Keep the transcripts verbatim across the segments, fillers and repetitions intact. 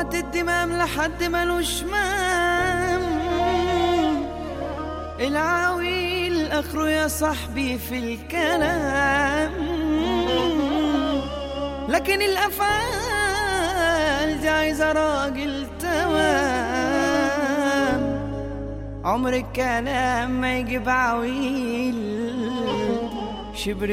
وقت الدمام لحد ملوش مام، العويل اخره يا صاحبي في الكلام، لكن الافعال دي عايزه راجل تمام. عمر الكلام ما يجيب عويل شبر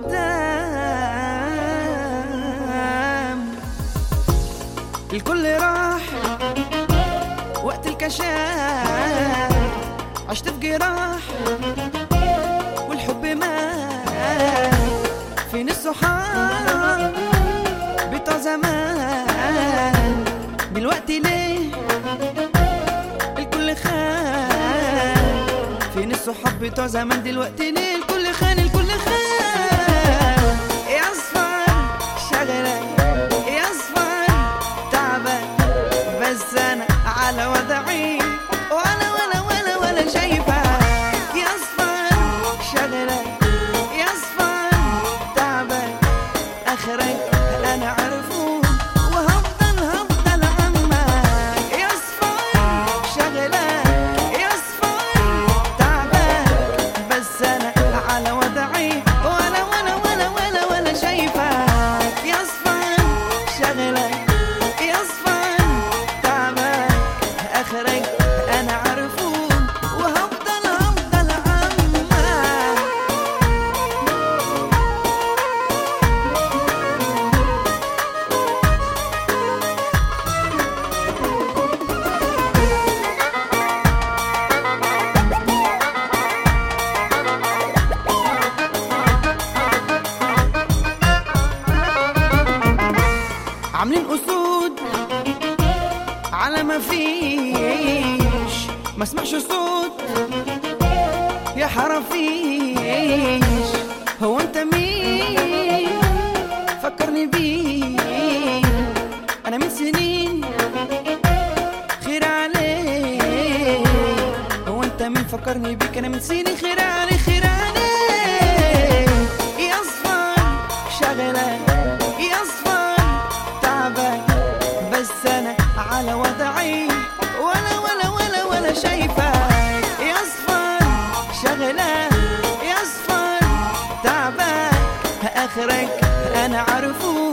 القدام. الكل راح وقت الكشاف، عشت في جراح والحب مات. فين الصحاب بتوع زمان دلوقتي ليه الكل خان؟ فين الصحاب بتوع زمان دلوقتي ليه الكل خان؟ الكل خان. يا اصفر شغلة يا اصفر تعبان، بس انا على وضعي ولا ولا ولا ولا شايفة. يا اصفر شغلة يا اصفر تعبان، اخرك انا عارفه وهفضل هفضل عمك. يا اصفر شغلة يا اصفر تعبان، بس انا على وضعي ولا ولا ولا ولا ولا شايفة. يا اصفر شغلة يا اصفر تعبان، اخرك انا عارفه وهفضل هفضل عمك. عاملين اسود على ما فيش، ما اسمعش صوت يا حرافيش. هو انت مين فكرني بيه؟ انا من سنين خير عليك. هو انت مين فكرني بيك؟ انا من سنين خير عليك خير عليك. يا اصفر شغلة يا اصفر تعبان، بس انا على وضعي ولا ولا ولا ولا شايفاك. يا اصفر شغلة يا اصفر تعبان، اخرك انا عارفه